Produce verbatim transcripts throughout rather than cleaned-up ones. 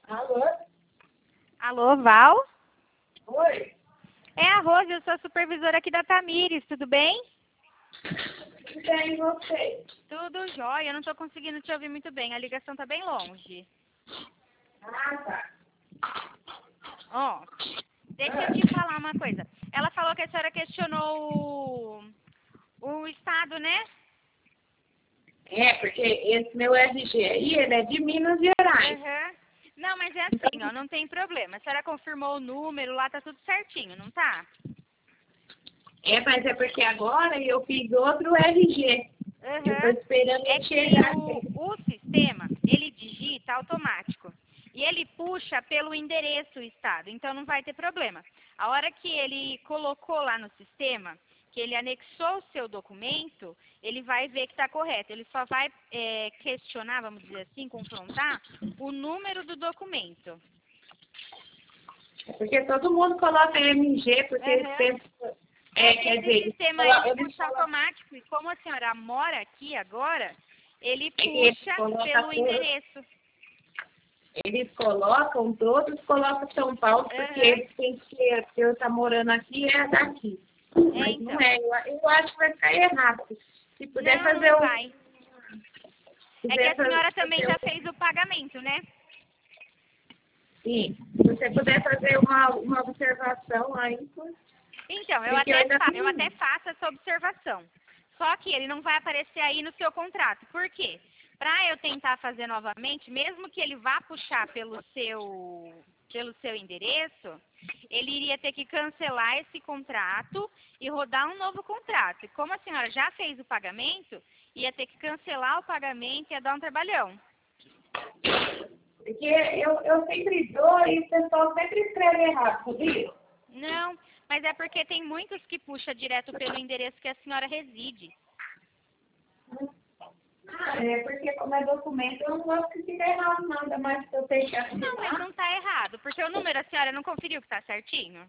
Alô? Alô, Val? Oi? É a Rose, eu sou a supervisora aqui da Tamires, tudo bem? Tudo bem, e você? Tudo jóia, eu não estou conseguindo te ouvir muito bem, a ligação está bem longe. Ah, tá. Ó, deixa eu te falar uma coisa. Ela falou que a senhora questionou o, o estado, né? É, porque esse meu R G aí, ele é de Minas Gerais. Uhum. Não, mas é assim, ó, não tem problema. A senhora confirmou o número, lá tá tudo certinho, não tá? É, mas é porque agora eu fiz outro R G. Eu tô Uhum. esperando É ele que chegar o, aqui. o sistema, ele digita automático. E ele puxa pelo endereço o estado, então não vai ter problema. A hora que ele colocou lá no sistema, que ele anexou o seu documento, ele vai ver que está correto. Ele só vai é, questionar, vamos dizer assim, confrontar o número do documento. Porque todo mundo coloca M G, porque eles Uhum. pensam... É, quer Esse dizer, sistema ele eles puxa colocam... automático e como a senhora mora aqui agora, ele É que eles puxa colocam pelo todos, endereço. eles colocam, todos colocam São Paulo, porque Uhum. eles têm que, que eu estar morando aqui é daqui. É, Mas não então. é, eu, eu acho que vai ficar errado. Se puder Não, fazer não o. vai. Se É que puder a senhora também fazer já o. fez o pagamento, né? Sim, se você puder fazer uma, uma observação aí, Então, eu porque eu até, ainda fa eu não. até faço essa observação. Só que ele não vai aparecer aí no seu contrato. Por quê? Para eu tentar fazer novamente, mesmo que ele vá puxar pelo seu, pelo seu endereço, ele iria ter que cancelar esse contrato e rodar um novo contrato. E como a senhora já fez o pagamento, ia ter que cancelar o pagamento e ia dar um trabalhão. Porque eu, eu sempre dou e o pessoal sempre escreve errado, sabia? Não, mas é porque tem muitos que puxa direto pelo endereço que a senhora reside. Ah, é porque como é documento, eu não gosto que fique errado nada, mas se eu tenho que Não, mas assinar. não está errado, porque o número a senhora não conferiu que está certinho?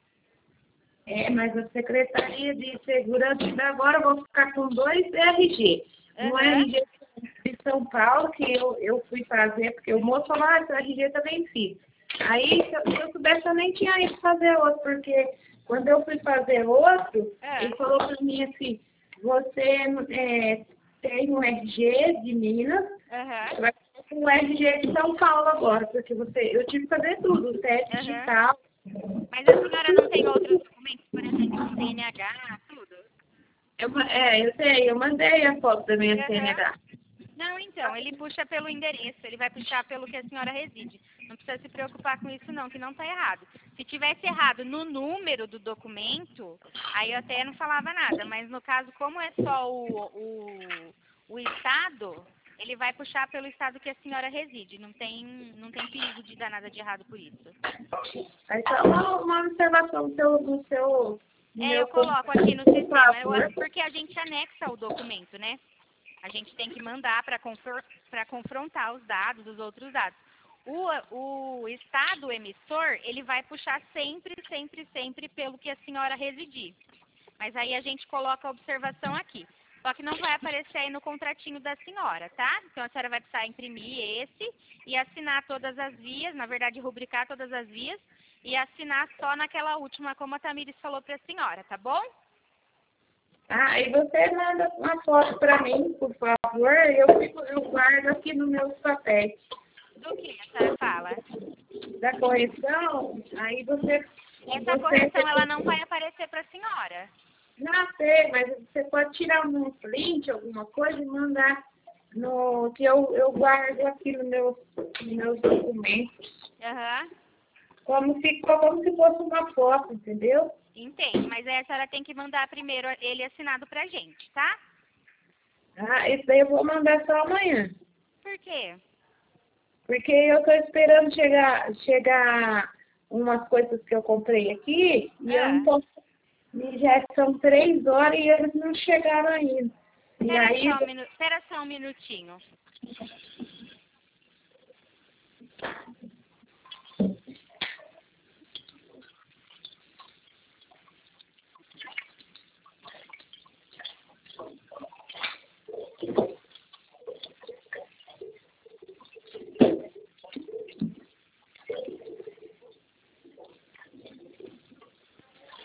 É, mas a Secretaria de Segurança da agora eu vou ficar com dois R G. Um Aham. R G de São Paulo, que eu, eu fui fazer, porque o moço falou, ah, esse R G tá vencido. Aí, se eu, se eu soubesse, eu nem tinha ido fazer outro, porque quando eu fui fazer outro, É. ele falou para mim assim, você é, tem um R G de Minas, Aham. você vai ficar com um R G de São Paulo agora, porque você, eu tive que fazer tudo, o teste Aham. digital. Mas a senhora não tem outros documentos, por exemplo, C N H, tudo? Eu, ma- é, eu sei, eu mandei a foto da minha Aham. C N H. Não, então, ele puxa pelo endereço, ele vai puxar pelo que a senhora reside. Não precisa se preocupar com isso não, que não está errado. Se tivesse errado no número do documento, aí eu até não falava nada, mas no caso, como é só o, o, o estado, ele vai puxar pelo estado que a senhora reside. Não tem, não tem perigo de dar nada de errado por isso. Aí só uma, uma observação do seu, do seu, do É, meu eu coloco computador, aqui no por sistema, eu, favor. porque a gente anexa o documento, né? A gente tem que mandar para para confrontar os dados, os outros dados. O, o estado emissor, ele vai puxar sempre, sempre, sempre pelo que a senhora residir. Mas aí a gente coloca a observação aqui. Só que não vai aparecer aí no contratinho da senhora, tá? Então a senhora vai precisar imprimir esse e assinar todas as vias, na verdade rubricar todas as vias e assinar só naquela última, como a Tamires falou para a senhora, tá bom? Ah, aí você manda uma foto para mim, por favor. Eu, fico, eu guardo aqui no meu papéis. Do que a senhora fala? Da correção, aí você... Essa você correção ela não vai aparecer para a senhora. não sei, mas você pode tirar um print, alguma coisa e mandar no que eu, eu guardo aqui no meu, nos meus documentos. Aham. Como se, como se fosse uma foto, entendeu? Entende, mas aí a senhora tem que mandar primeiro ele assinado pra gente, tá? Ah, isso daí eu vou mandar só amanhã. Por quê? Porque eu estou esperando chegar, chegar umas coisas que eu comprei aqui e eu não Ah, posso. E já são três horas e eles não chegaram ainda. E espera aí, só um minu... espera só um minutinho.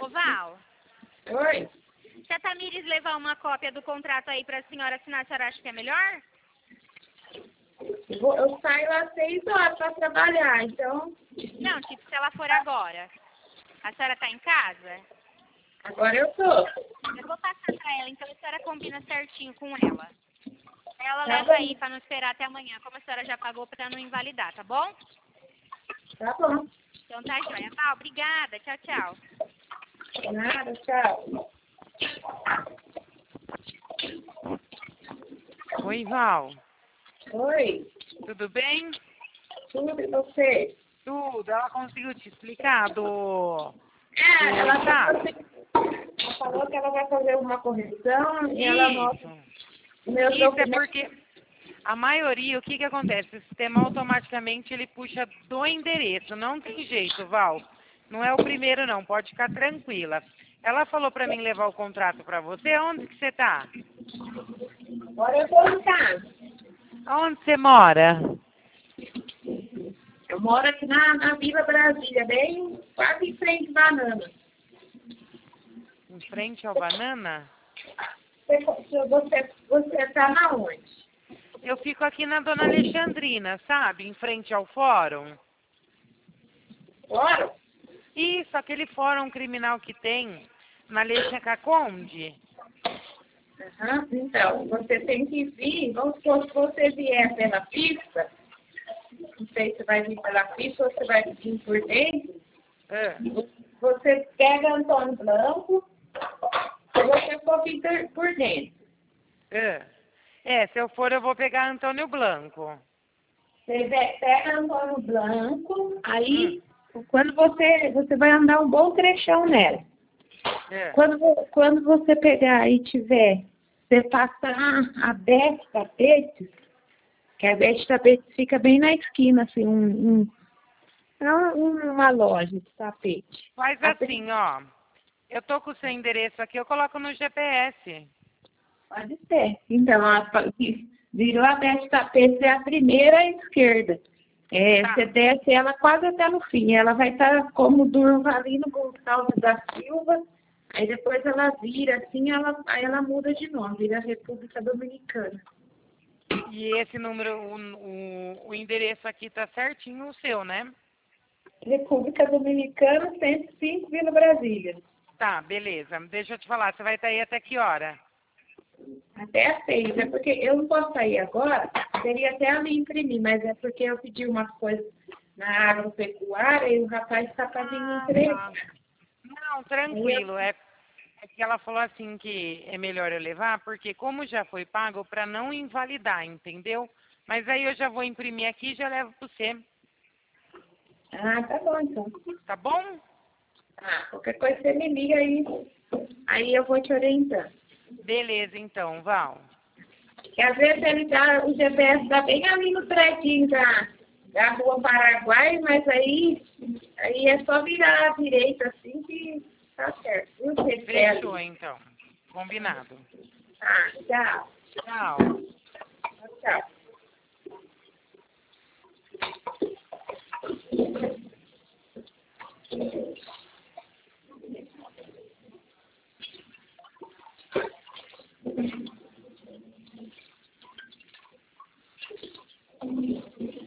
Ô, Val, Oi? se a Tamires levar uma cópia do contrato aí pra senhora assinar, a senhora acha que é melhor? Eu, vou- eu saio às seis horas para trabalhar, então Não, tipo, se ela for agora. A senhora tá em casa? agora eu tô. Eu vou passar pra ela, então a senhora combina certinho com ela. Ela Tá leva bom. aí pra não esperar até amanhã, como a senhora já pagou pra não invalidar, tá bom? Tá bom. Então tá joia. Val, obrigada. Tchau, tchau. Nada, tchau. Oi, Val. Oi, Tudo bem? tudo e você? Tudo. Ela conseguiu te explicar do... É, do ela estado? falou, assim- ela falou que ela vai fazer uma correção e ela anota Isso. meus Isso é documentos. porque a maioria, o que que acontece? O sistema automaticamente ele puxa do endereço. Não tem jeito, Val. Não é o primeiro, não. Pode ficar tranquila. Ela falou pra mim levar o contrato pra você. Onde que você tá? Agora eu tô em casa. Aonde você mora? Eu moro aqui na, na Vila Brasília, bem quase em frente à banana. Em frente ao Banana? Você, você, você tá na onde? Eu fico aqui na Dona Alexandrina, sabe? Em frente ao fórum. Bora? Isso, aquele fórum criminal que tem na Alexandrina Conde. Aham. Então, você tem que vir, vamos supor, se você vier pela pista, não sei se você vai vir pela pista ou se vai vir por dentro, É. você pega Antônio Blanco, se você for vir por- por dentro. É. É, se eu for, eu vou pegar Antônio Blanco. Você ve- pega Antônio Blanco, aí quando você, você vai andar um bom trechão nela. É. Quando, vo- quando você pegar e tiver, você passar a Bete Tapetes, que a Bete Tapetes fica bem na esquina, assim, um, um, é uma uma loja de tapete. Faz A assim, ó. Eu tô com o seu endereço aqui, eu coloco no G P S. Pode ser. Então, a, virou a Bete Tapetes, é a primeira à esquerda. É, Tá. Você desce ela quase até no fim. Ela vai estar como Durvalino Gonçalves da Silva. Aí depois ela vira assim, ela, aí ela muda de nome, vira República Dominicana. E esse número, o, o, o endereço aqui tá certinho o seu, né? República Dominicana, cento e cinco, Vila Brasília. Tá, beleza. Deixa eu te falar, você vai estar aí até que hora? Até às seis, é porque eu não posso sair agora, seria até a me imprimir, mas é porque eu pedi umas coisas na agropecuária e o rapaz está para vir me entregar. Não, tranquilo. É, é que ela falou assim que é melhor eu levar, porque como já foi pago, para não invalidar, entendeu? Mas aí eu já vou imprimir aqui e já levo para você. Ah, tá bom então. Tá bom? Ah, qualquer coisa você me liga aí, aí eu vou te orientando. Beleza, então, Val. Que às vezes ele dá, o G P S está bem ali no predinho da, da rua Paraguai, mas aí, aí é só virar à direita assim que tá certo. Viu, G P S? Fechou, então. Combinado. Ah, tchau. Tchau. Tchau.